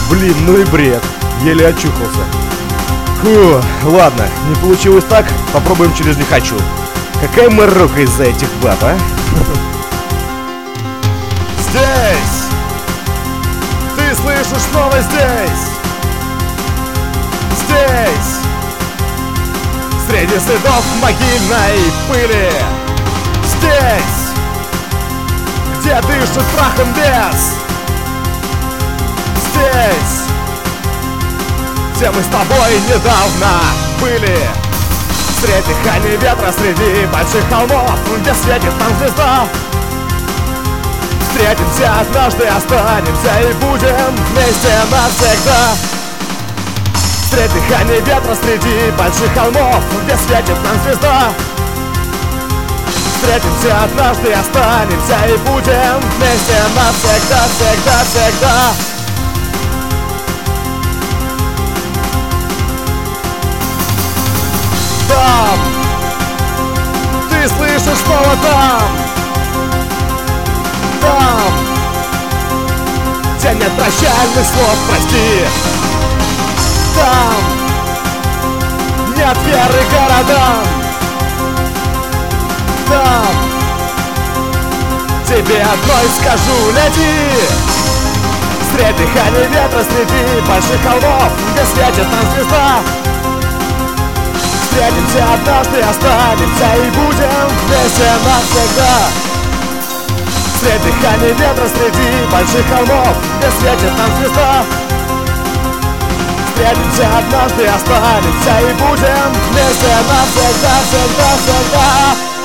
Блин, ну и бред. Еле очухался. Фу, ладно, не получилось так, попробуем через «не хочу». Какая морока из-за этих баб, а? Здесь! Ты слышишь снова здесь! Здесь! Среди следов могильной пыли! Здесь! Где дышит прахом лес! Здесь! Где мы с тобой недавно были! Среди дыхания ветра, среди больших холмов, где светит нам звезда. Встретимся однажды, останемся и будем вместе навсегда. Среди дыхания ветра, среди больших холмов, где светит нам звезда. Встретимся однажды, останемся и будем вместе навсегда, всегда, всегда. Там, ты слышишь снова там, там, где нет прощальных слов, прости. Там нет веры городам. Там тебе одной скажу, лети. Среди дыхания ветра, среди больших холмов, где светит нам звезда. Встретимся однажды, останемся и будем вместе навсегда. Среди дыхания ветра, среди больших холмов, где светит нам звезда. Встретимся однажды, останемся и будем вместе навсегда, всегда, всегда.